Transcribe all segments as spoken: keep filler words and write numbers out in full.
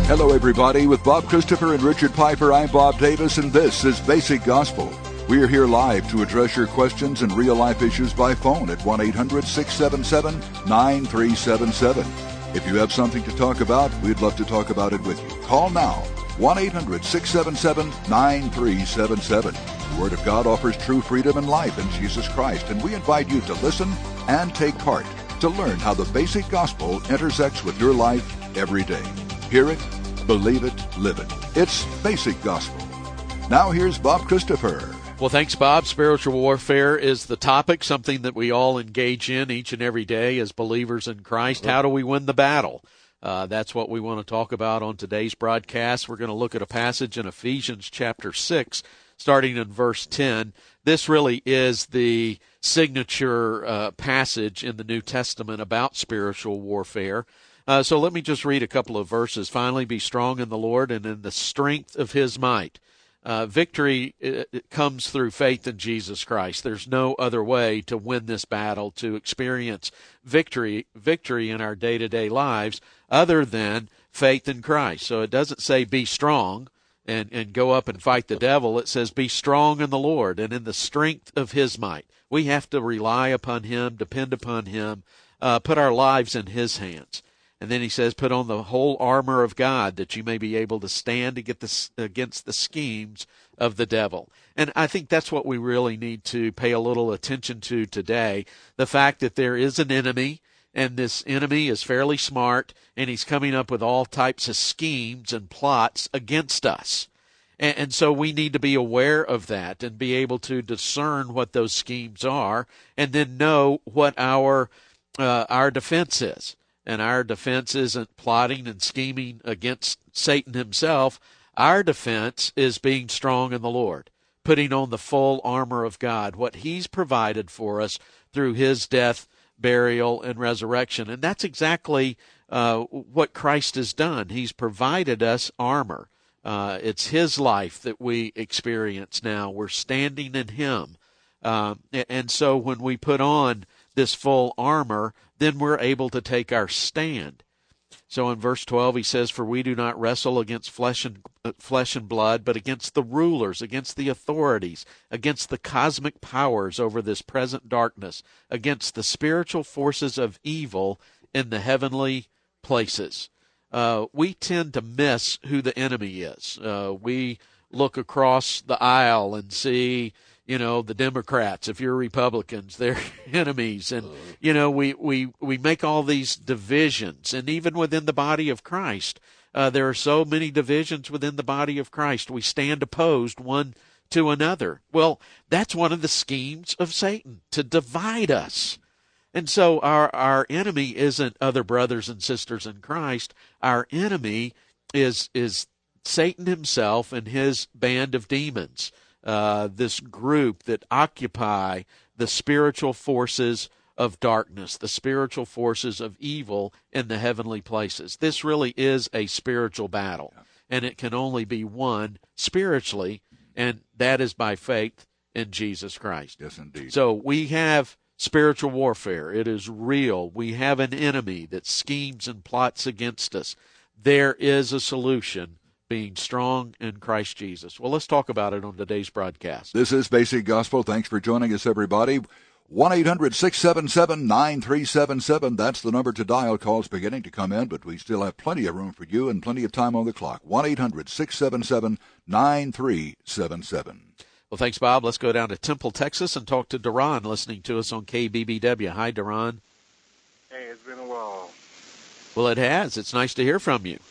Hello, everybody. With Bob Christopher and Richard Piper, I'm Bob Davis, and this is Basic Gospel. We are here live to address your questions and real-life issues by phone at one eight hundred six seven seven nine three seven seven. If you have something to talk about, we'd love to talk about it with you. Call now, one eight hundred six seven seven nine three seven seven. The Word of God offers true freedom and life in Jesus Christ, and we invite you to listen and take part to learn how the basic gospel intersects with your life every day. Hear it, believe it, live it. It's Basic Gospel. Now here's Bob Christopher. Well, thanks, Bob. Spiritual warfare is the topic, something that we all engage in each and every day as believers in Christ. How do we win the battle? Uh, that's what we want to talk about on today's broadcast. We're going to look at a passage in Ephesians chapter six, starting in verse ten. This really is the signature uh, passage in the New Testament about spiritual warfare. Uh, so let me just read a couple of verses. Finally, be strong in the Lord and in the strength of his might. Uh, victory it, it comes through faith in Jesus Christ. There's no other way to win this battle, to experience victory, victory in our day-to-day lives other than faith in Christ. So it doesn't say be strong and, and go up and fight the devil. It says be strong in the Lord and in the strength of his might. We have to rely upon him, depend upon him, uh, put our lives in his hands. And then he says, put on the whole armor of God that you may be able to stand against the, against the schemes of the devil. And I think that's what we really need to pay a little attention to today, the fact that there is an enemy, and this enemy is fairly smart, and he's coming up with all types of schemes and plots against us. And, and so we need to be aware of that and be able to discern what those schemes are, and then know what our uh, our defense is. And our defense isn't plotting and scheming against Satan himself. Our defense is being strong in the Lord, putting on the full armor of God, what he's provided for us through his death, burial, and resurrection. And that's exactly uh, what Christ has done. He's provided us armor. Uh, it's his life that we experience now. We're standing in him. Um, and so when we put on this full armor, then we're able to take our stand. So in verse twelve, he says, for we do not wrestle against flesh and uh, flesh and blood, but against the rulers, against the authorities, against the cosmic powers over this present darkness, against the spiritual forces of evil in the heavenly places. Uh, we tend to miss who the enemy is. Uh, we look across the aisle and see, you know, the Democrats, if you're Republicans, they're enemies. And, you know, we, we, we make all these divisions. And even within the body of Christ, uh, there are so many divisions within the body of Christ. We stand opposed one to another. Well, that's one of the schemes of Satan, to divide us. And so our, our enemy isn't other brothers and sisters in Christ. Our enemy is, is Satan himself and his band of demons. Uh, this group that occupy the spiritual forces of darkness, the spiritual forces of evil in the heavenly places. This really is a spiritual battle, and it can only be won spiritually, and that is by faith in Jesus Christ. Yes, indeed. So we have spiritual warfare. It is real. We have an enemy that schemes and plots against us. There is a solution, being strong in Christ Jesus. Well, let's talk about it on today's broadcast. This is Basic Gospel. Thanks for joining us, everybody. one eight hundred six seven seven nine three seven seven. That's the number to dial. Calls beginning to come in, but we still have plenty of room for you and plenty of time on the clock. one eight hundred six seven seven nine three seven seven. Well, thanks, Bob. Let's go down to Temple, Texas, and talk to Duran, listening to us on K B B W. Hi, Duran. Hey, it's been a while. Well, it has. It's nice to hear from you.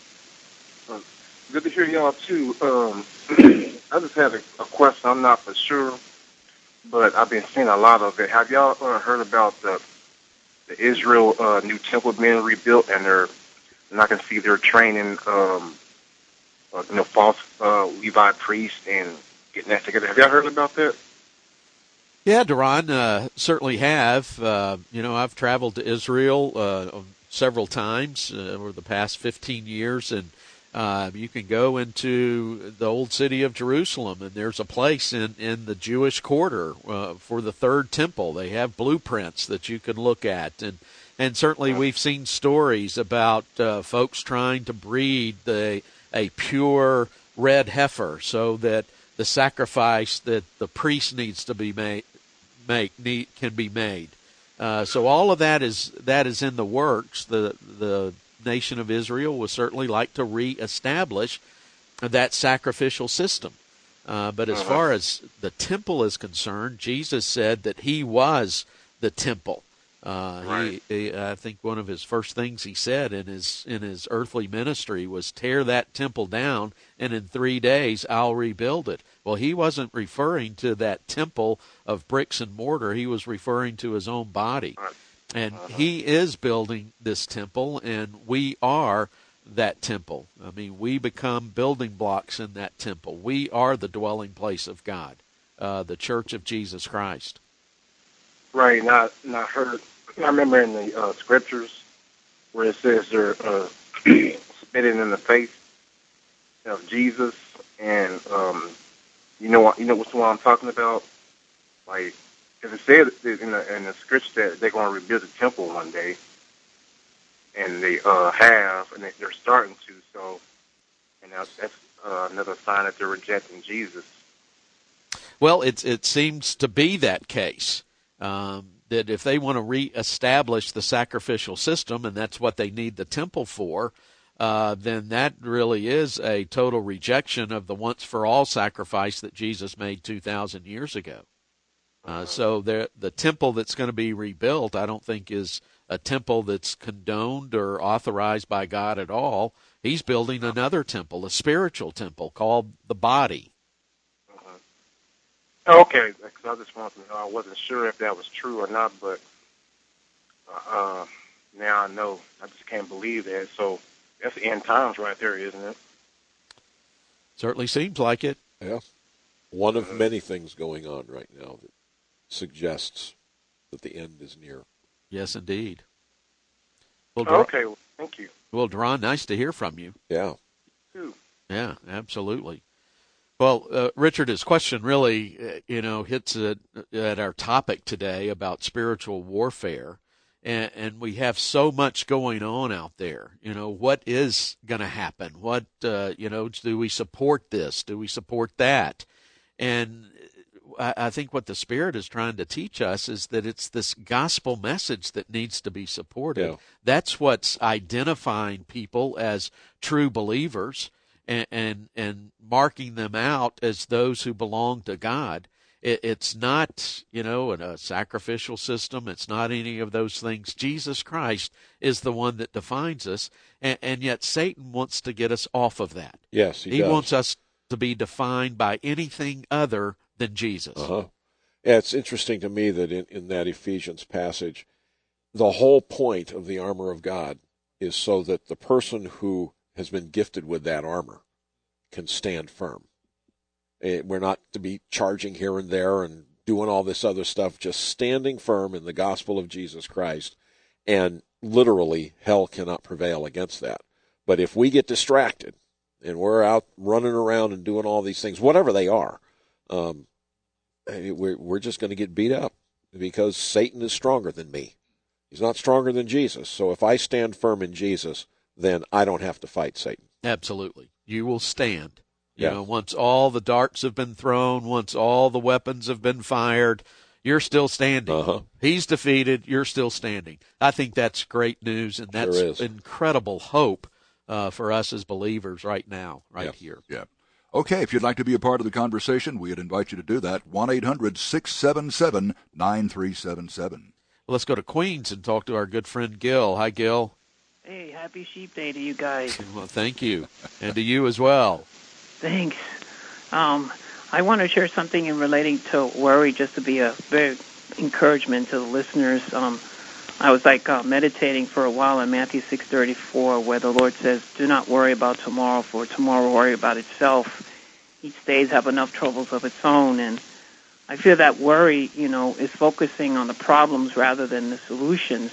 Uh, good to hear y'all, too. Um, I just had a, a question. I'm not for sure, but I've been seeing a lot of it. Have y'all uh, heard about the, the Israel uh, new temple being rebuilt, and they're, and I can see they're training um, uh, you know, false uh, Levi priests and getting that together. Have y'all heard about that? Yeah, Duran, uh, certainly have. Uh, you know, I've traveled to Israel uh, several times uh, over the past fifteen years, and uh, you can go into the old city of Jerusalem, and there's a place in, in the Jewish quarter uh, for the third temple. They have blueprints that you can look at, and And certainly we've seen stories about uh, folks trying to breed the, a pure red heifer so that the sacrifice that the priest needs to be made make need, can be made. Uh, so all of that is that is in the works. The the nation of Israel would certainly like to reestablish that sacrificial system. Uh, but as far as the temple is concerned, Jesus said that he was the temple. Uh, right. he, he, I think one of his first things he said in his in his earthly ministry was, tear that temple down, and in three days I'll rebuild it. Well, he wasn't referring to that temple of bricks and mortar. He was referring to his own body. Right. And uh-huh. he is building this temple, and we are that temple. I mean, we become building blocks in that temple. We are the dwelling place of God, uh, the Church of Jesus Christ. Right. And I, and I heard, I remember in the uh, scriptures where it says they're uh, spitting in the face of Jesus, and um, you know what? You know what's what I'm talking about? Like, because it said in the in the scripture that they're going to rebuild the temple one day, and they uh, have, and they're starting to. So, and that's, that's uh, another sign that they're rejecting Jesus. Well, it it seems to be that case. Um, that if they want to reestablish the sacrificial system, and that's what they need the temple for, uh, then that really is a total rejection of the once-for-all sacrifice that Jesus made two thousand years ago. Uh, so the the temple that's going to be rebuilt, I don't think is a temple that's condoned or authorized by God at all. He's building another temple, a spiritual temple called the body. Okay, because I just wanted to know. I wasn't sure if that was true or not, but uh, now I know. I just can't believe that. So that's the end times right there, isn't it? Certainly seems like it. Yeah. One of many things going on right now that suggests that the end is near. Yes, indeed. Well, Dra- okay, well, thank you. Well, Dron, nice to hear from you. Yeah. You too. Yeah, absolutely. Well, uh, Richard, his question really, uh, you know, hits at, at our topic today about spiritual warfare, and, and we have so much going on out there. You know, what is going to happen? What, uh, you know, do we support this? Do we support that? And I, I think what the Spirit is trying to teach us is that it's this gospel message that needs to be supported. Yeah. That's what's identifying people as true believers. And, and and marking them out as those who belong to God. It, it's not, you know, a sacrificial system. It's not any of those things. Jesus Christ is the one that defines us, and, and yet Satan wants to get us off of that. Yes, he, he does. wants us to be defined by anything other than Jesus. Uh-huh. Yeah, it's interesting to me that in, in that Ephesians passage, the whole point of the armor of God is so that the person who has been gifted with that armor can stand firm. We're not to be charging here and there and doing all this other stuff, just standing firm in the gospel of Jesus Christ, and literally hell cannot prevail against that. But if we get distracted and we're out running around and doing all these things, whatever they are, um, we're, we're just going to get beat up because Satan is stronger than me. He's not stronger than Jesus. So if I stand firm in Jesus, then I don't have to fight Satan. Absolutely. You will stand. You yeah. know, once all the darts have been thrown, once all the weapons have been fired, you're still standing. Uh-huh. He's defeated, you're still standing. I think that's great news, and that's sure incredible hope uh, for us as believers right now, right yeah. here. Yeah. Okay, if you'd like to be a part of the conversation, we'd invite you to do that. one eight hundred six seven seven nine three seven seven. Well, let's go to Queens and talk to our good friend Gil. Hi, Gil. Hey, happy Sheep Day to you guys. Well, thank you. And to you as well. Thanks. Um, I want to share something in relating to worry, just to be a very encouragement to the listeners. Um, I was like uh, meditating for a while in Matthew six thirty-four, where the Lord says, "Do not worry about tomorrow, for tomorrow will worry about itself. Each day have enough troubles of its own." And I feel that worry, you know, is focusing on the problems rather than the solutions.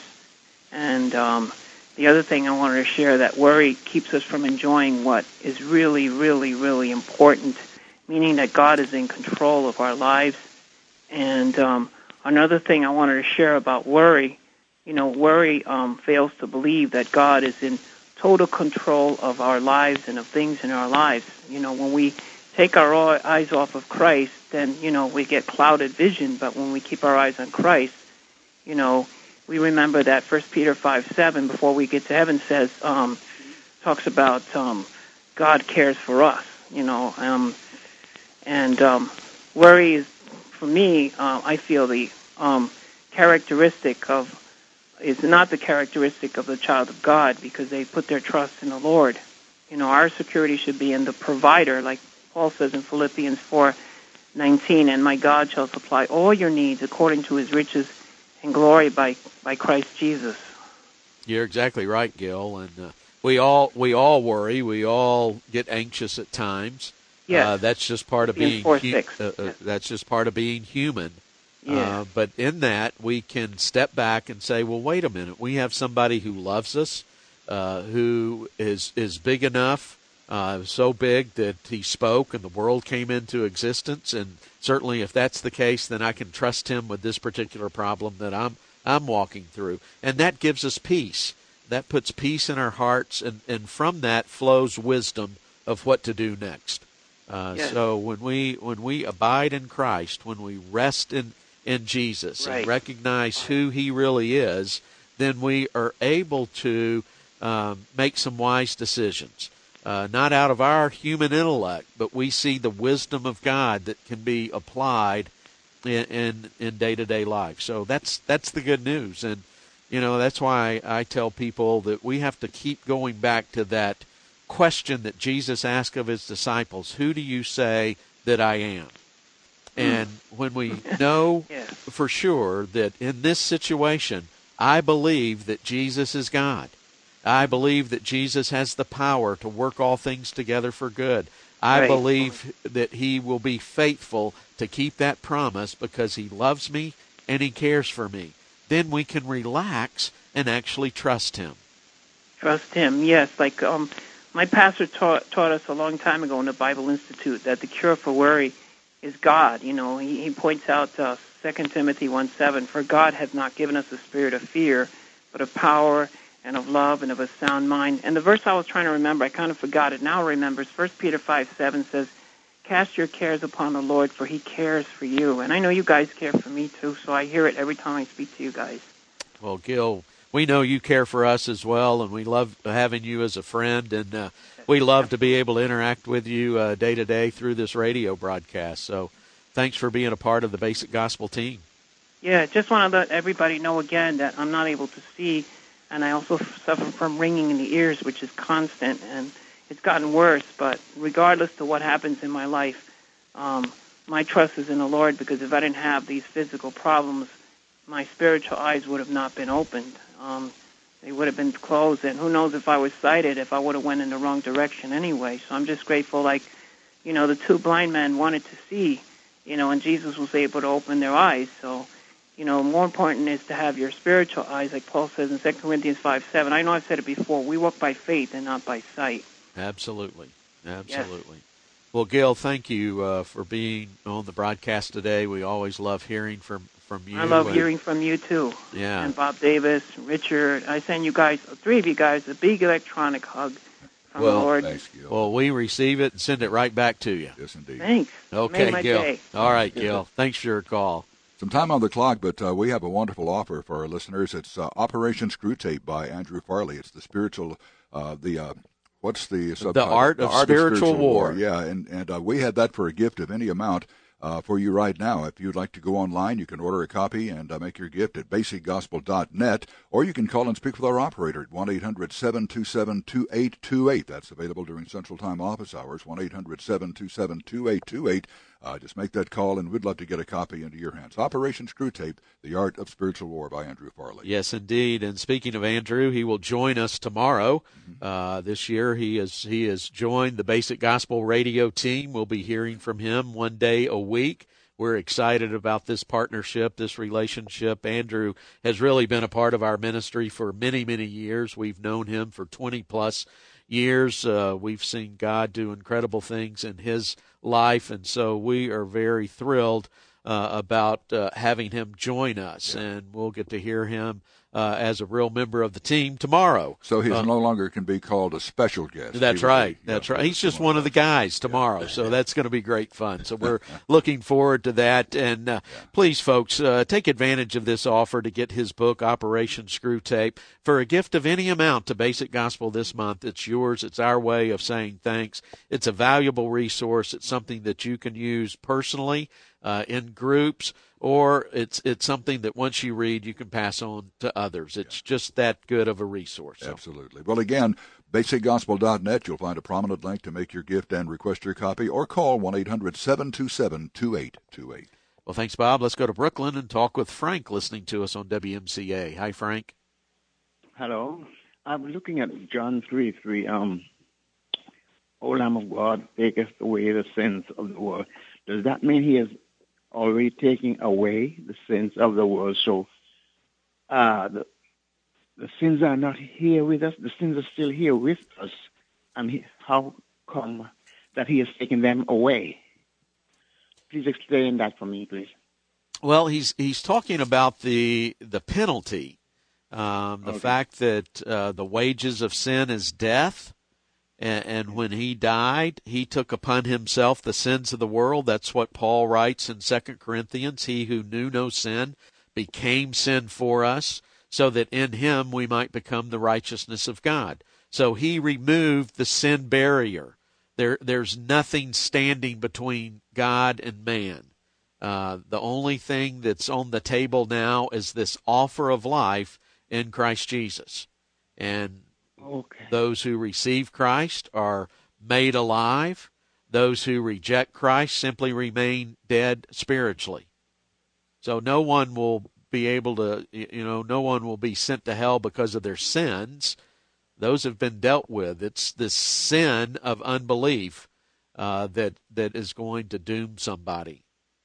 And um, the other thing I wanted to share, that worry keeps us from enjoying what is really, really, really important, meaning that God is in control of our lives. And um, another thing I wanted to share about worry you know, worry um, fails to believe that God is in total control of our lives and of things in our lives. You know, when we take our eyes off of Christ, then, you know, we get clouded vision. But when we keep our eyes on Christ, you know, we remember that First Peter five seven, before we get to heaven, says, um, talks about um, God cares for us, you know. Um, and um, worry is, for me, uh, I feel the um, characteristic of, is not the characteristic of the child of God, because they put their trust in the Lord. You know, our security should be in the provider, like Paul says in Philippians four nineteen, and my God shall supply all your needs according to his riches and glory by, by Christ Jesus. You're exactly right, Gil. And uh, we all we all worry. We all get anxious at times. Yes. Uh, that's just part of being four, hu- six. uh, uh, Yes. that's just part of being human. Yeah. Uh, but in that, we can step back and say, well, wait a minute. We have somebody who loves us, uh, who is is big enough, uh, so big that he spoke and the world came into existence. And certainly if that's the case, then I can trust him with this particular problem that I'm I'm walking through. And that gives us peace. That puts peace in our hearts, and, and from that flows wisdom of what to do next. Uh, Yes. So when we when we abide in Christ, when we rest in in Jesus Right. and recognize who he really is, then we are able to um, make some wise decisions. Uh, not out of our human intellect, but we see the wisdom of God that can be applied in in, in day-to-day life. So that's that's the good news. And, you know, that's why I tell people that we have to keep going back to that question that Jesus asked of his disciples, who do you say that I am? And when we know Yeah. for sure that in this situation, I believe that Jesus is God. I believe that Jesus has the power to work all things together for good. I Right. believe that he will be faithful to keep that promise because he loves me and he cares for me. Then we can relax and actually trust him. Trust him, yes. Like um, my pastor taught, taught us a long time ago in the Bible Institute that the cure for worry is God. You know, he, he points out uh, Second Timothy one seven, for God hath not given us a spirit of fear, but of power and of love and of a sound mind. And the verse I was trying to remember, I kind of forgot it. Now I remember. First Peter five seven says, cast your cares upon the Lord, for he cares for you. And I know you guys care for me too, so I hear it every time I speak to you guys. Well, Gil, we know you care for us as well, and we love having you as a friend, and uh, we love to be able to interact with you uh, day to day through this radio broadcast. So thanks for being a part of the Basic Gospel team. Yeah, just want to let everybody know again that I'm not able to see, and I also suffer from ringing in the ears, which is constant, and it's gotten worse. But regardless to what happens in my life, um, my trust is in the Lord, because if I didn't have these physical problems, my spiritual eyes would have not been opened. Um, they would have been closed, and who knows if I was sighted, if I would have went in the wrong direction anyway. So I'm just grateful, like, you know, the two blind men wanted to see, you know, and Jesus was able to open their eyes. So, you know, more important is to have your spiritual eyes, like Paul says in Second Corinthians five seven. I know I've said it before. We walk by faith and not by sight. Absolutely. Absolutely. Yes. Well, Gil, thank you uh, for being on the broadcast today. We always love hearing from, from you. I love and, hearing from you, too. Yeah. And Bob Davis, Richard. I send you guys, three of you guys, a big electronic hug from Well, the Lord. Thanks, Gil. Well, we receive it and send it right back to you. Yes, indeed. Thanks. Okay, Made my Gil. day. All right, Gil. Thanks for your call. Some time on the clock, but uh, we have a wonderful offer for our listeners. It's uh, Operation Screwtape by Andrew Farley. It's the spiritual, uh, the uh, what's the subtitle? Art of Spiritual War. Yeah, and and uh, we had that for a gift of any amount uh, for you right now. If you'd like to go online, you can order a copy and uh, make your gift at basic gospel dot net, or you can call and speak with our operator at one eight hundred seven two seven two eight two eight. That's available during Central Time office hours, one eight hundred seven two seven two eight two eight. Uh, just make that call, and we'd love to get a copy into your hands. Operation Screwtape, The Art of Spiritual War by Andrew Farley. Yes, indeed. And speaking of Andrew, he will join us tomorrow. Mm-hmm. Uh, this year he has, he has joined the Basic Gospel radio team. We'll be hearing from him one day a week. We're excited about this partnership, this relationship. Andrew has really been a part of our ministry for many, many years. We've known him for twenty-plus years. Uh, we've seen God do incredible things in his life, and so we are very thrilled uh, about uh, having him join us, yeah. And we'll get to hear him uh, as a real member of the team tomorrow. So he uh, no longer can be called a special guest. That's He right. be, That's know, right. He's just one of the guys tomorrow, yeah. So that's going to be great fun. So we're looking forward to that. And uh, yeah. please, folks, uh, take advantage of this offer to get his book, Operation Screwtape, for a gift of any amount to Basic Gospel this month. It's yours. It's our way of saying thanks. It's a valuable resource. It's something that you can use personally uh, in groups, or it's it's something that once you read, you can pass on to others. It's yeah. just that good of a resource. So. Absolutely. Well, again, basic gospel dot net, you'll find a prominent link to make your gift and request your copy, or call one eight hundred seven two seven two eight two eight. Well, thanks, Bob. Let's go to Brooklyn and talk with Frank, listening to us on W M C A. Hi, Frank. Hello. I'm looking at John three three. Um, O Lamb of God, taketh away the sins of the world. Does that mean he is already taking away the sins of the world? So uh, the, the sins are not here with us. The sins are still here with us. And he, how come that he has taken them away? Please explain that for me, please. Well, he's he's talking about the the penalty, um, the okay. fact that uh, the wages of sin is death. And, and when he died, he took upon himself the sins of the world. That's what Paul writes in Second Corinthians. He who knew no sin became sin for us, so that in him we might become the righteousness of God. So he removed the sin barrier. There, there's nothing standing between God and man. Uh, the only thing that's on the table now is this offer of life in Christ Jesus. And Okay. those who receive Christ are made alive. Those who reject Christ simply remain dead spiritually. So no one will be able to, you know, no one will be sent to hell because of their sins. Those have been dealt with. It's this sin of unbelief uh, that that is going to doom somebody.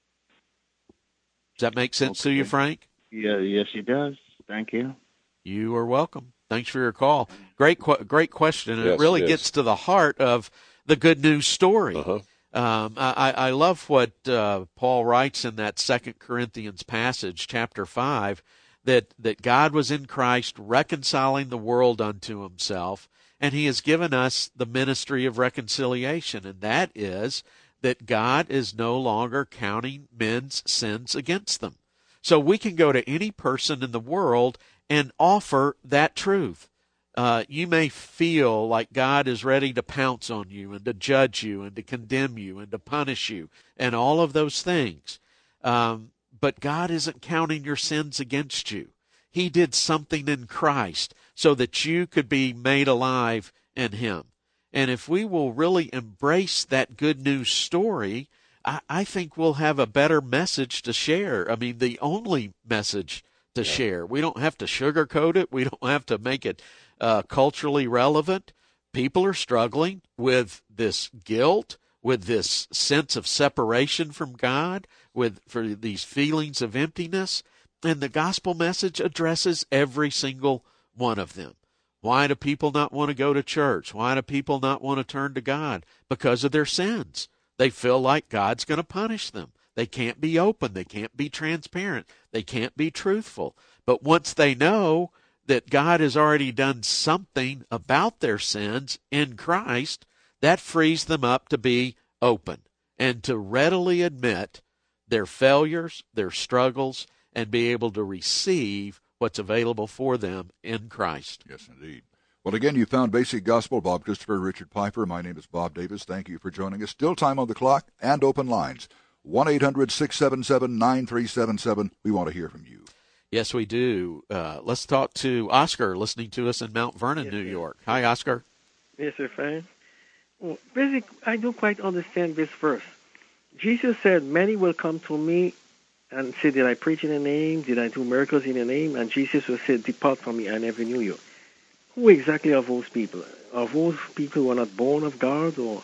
Does that make sense okay. to you, Frank? Yeah, yes, it does. Thank you. You are welcome. Thanks for your call. Great, great question. And yes, it really it gets to the heart of the good news story. Uh-huh. Um, I, I love what uh, Paul writes in that Second Corinthians passage, chapter five, that, that God was in Christ reconciling the world unto himself, and he has given us the ministry of reconciliation, and that is that God is no longer counting men's sins against them. So we can go to any person in the world and offer that truth. Uh, you may feel like God is ready to pounce on you and to judge you and to condemn you and to punish you and all of those things. Um, but God isn't counting your sins against you. He did something in Christ so that you could be made alive in him. And if we will really embrace that good news story, I, I think we'll have a better message to share. I mean, the only message to yeah. share. We don't have to sugarcoat it. We don't have to make it uh, culturally relevant. People are struggling with this guilt, with this sense of separation from God, with for these feelings of emptiness, and the gospel message addresses every single one of them. Why do people not want to go to church? Why do people not want to turn to God? Because of their sins. They feel like God's going to punish them. They can't be open. They can't be transparent. They can't be truthful. But once they know that God has already done something about their sins in Christ, that frees them up to be open and to readily admit their failures, their struggles, and be able to receive what's available for them in Christ. Yes, indeed. Well, again, you found Basic Gospel. Bob Christopher, Richard Piper. My name is Bob Davis. Thank you for joining us. Still time on the clock and open lines. one eight hundred six seven seven nine three seven seven. We want to hear from you. Yes, we do. Uh, let's talk to Oscar, listening to us in Mount Vernon, yes, New sir. York. Hi, Oscar. Yes, sir, fine. Well, basic, I don't quite understand this verse. Jesus said, many will come to me and say, did I preach in the name? Did I do miracles in the name? And Jesus will say, depart from me, I never knew you. Who exactly are those people? Are those people who are not born of God? Or?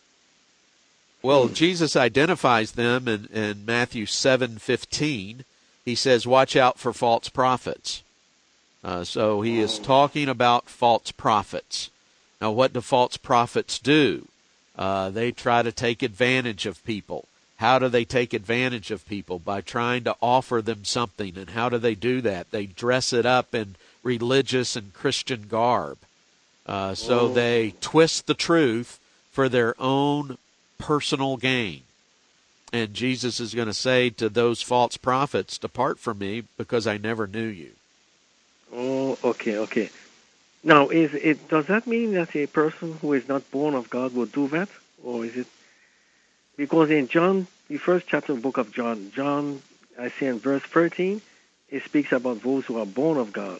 Well, Jesus identifies them in, in Matthew seven fifteen. He says, watch out for false prophets. Uh, so he is talking about false prophets. Now, what do false prophets do? Uh, they try to take advantage of people. how do they take advantage of people? By trying to offer them something. And how do they do that? They dress it up in religious and Christian garb. Uh, so Oh. they twist the truth for their own personal gain. And Jesus is going to say to those false prophets, depart from me because I never knew you. Oh, okay, okay. Now, is it does that mean that a person who is not born of God will do that, or is it because in John, the first chapter of the book of John, John, I say in verse thirteen, it speaks about those who are born of God.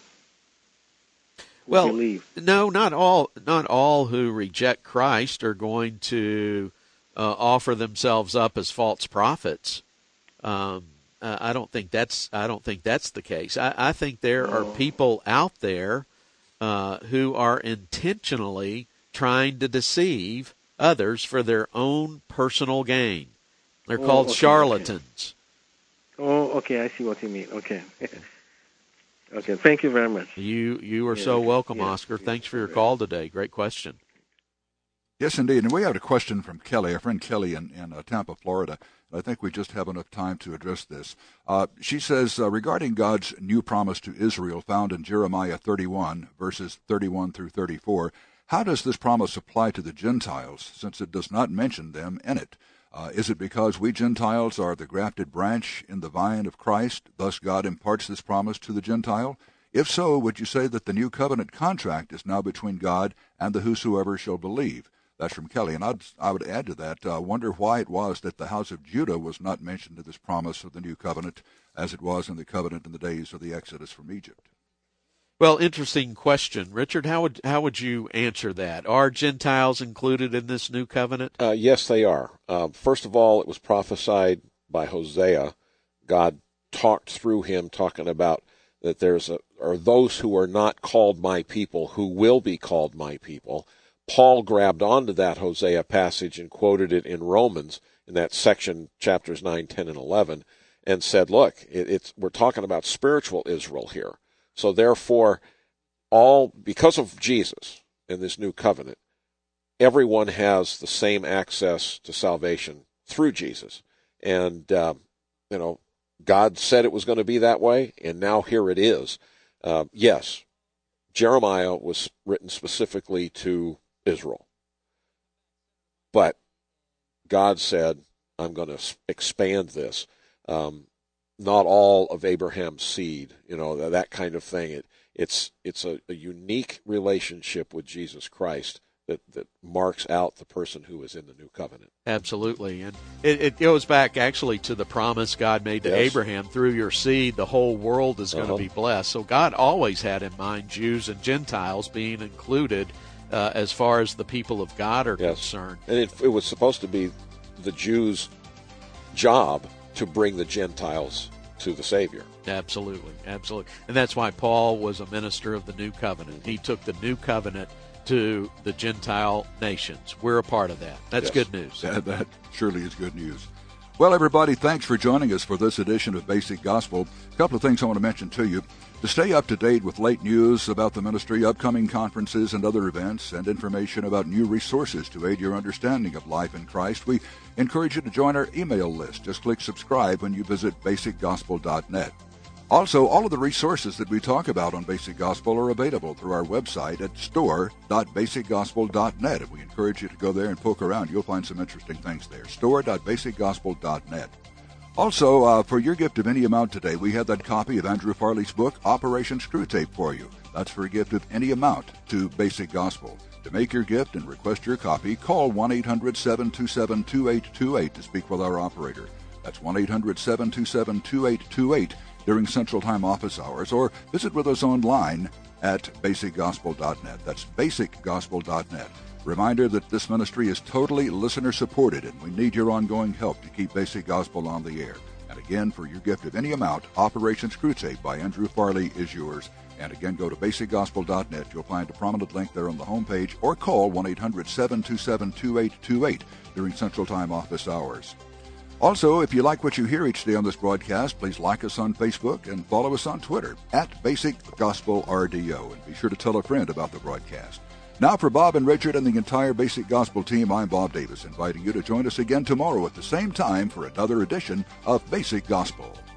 Who Well, believe. no, not all. Not all who reject Christ are going to uh, offer themselves up as false prophets. Um, uh, I don't think that's. I don't think that's the case. I, I think there are people out there uh, who are intentionally trying to deceive others for their own personal gain. They're Oh, called okay, charlatans. Oh, okay, I see what you mean. Okay. Okay, thank you very much. You you are Yeah, so okay. welcome, Yeah, Oscar. yeah, Thanks for your okay. call today. Great question. Yes, indeed. And we have a question from Kelly, our friend Kelly in, in uh, Tampa, Florida. I think we just have enough time to address this. Uh, she says, uh, regarding God's new promise to Israel found in Jeremiah thirty-one, verses thirty-one through thirty-four, how does this promise apply to the Gentiles, since it does not mention them in it? Uh, is it because we Gentiles are the grafted branch in the vine of Christ, thus God imparts this promise to the Gentile? If so, would you say that the new covenant contract is now between God and the whosoever shall believe? That's from Kelly. And I'd, I would add to that, I uh, wonder why it was that the house of Judah was not mentioned in this promise of the new covenant as it was in the covenant in the days of the Exodus from Egypt. Well, interesting question. Richard, how would how would you answer that? Are Gentiles included in this new covenant? Uh, yes, they are. Uh, first of all, it was prophesied by Hosea. God talked through him, talking about that there's a, are those who are not called my people who will be called my people. Paul grabbed onto that Hosea passage and quoted it in Romans, in that section, chapters nine, ten, and eleven, and said, look, it, it's we're talking about spiritual Israel here. So therefore, all because of Jesus in this new covenant, everyone has the same access to salvation through Jesus. And, uh, you know, God said it was going to be that way, and now here it is. Uh, yes, Jeremiah was written specifically to Israel. But God said, I'm going to expand this. Um, not all of Abraham's seed, you know, that kind of thing. It, it's it's a, a unique relationship with Jesus Christ that, that marks out the person who is in the new covenant. Absolutely. And it, it goes back actually to the promise God made to Yes. Abraham, through your seed, the whole world is going Uh-huh. to be blessed. So God always had in mind Jews and Gentiles being included uh, as far as the people of God are Yes. concerned. And it, it was supposed to be the Jews' job to bring the Gentiles to the Savior. Absolutely. Absolutely. And that's why Paul was a minister of the new covenant. He took the new covenant to the Gentile nations. We're a part of that. That's Yes. good news. That, that surely is good news. Well, everybody, thanks for joining us for this edition of Basic Gospel. A couple of things I want to mention to you. To stay up to date with late news about the ministry, upcoming conferences and other events, and information about new resources to aid your understanding of life in Christ, we encourage you to join our email list. Just click subscribe when you visit basic gospel dot net. Also, all of the resources that we talk about on Basic Gospel are available through our website at store dot basic gospel dot net. And we encourage you to go there and poke around. You'll find some interesting things there. store dot basic gospel dot net. Also, uh, for your gift of any amount today, we have that copy of Andrew Farley's book, Operation Screwtape, for you. That's for a gift of any amount to Basic Gospel. To make your gift and request your copy, call one eight hundred seven two seven two eight two eight to speak with our operator. That's one eight hundred seven two seven two eight two eight during Central Time office hours, or visit with us online at basic gospel dot net. That's basic gospel dot net. Reminder that this ministry is totally listener-supported, and we need your ongoing help to keep Basic Gospel on the air. And again, for your gift of any amount, Operation Screwtape by Andrew Farley is yours. And again, go to basic gospel dot net. You'll find a prominent link there on the homepage, or call one eight hundred seven two seven two eight two eight during Central Time office hours. Also, if you like what you hear each day on this broadcast, please like us on Facebook and follow us on Twitter at Basic Gospel R D O. And be sure to tell a friend about the broadcast. Now for Bob and Richard and the entire Basic Gospel team, I'm Bob Davis, inviting you to join us again tomorrow at the same time for another edition of Basic Gospel.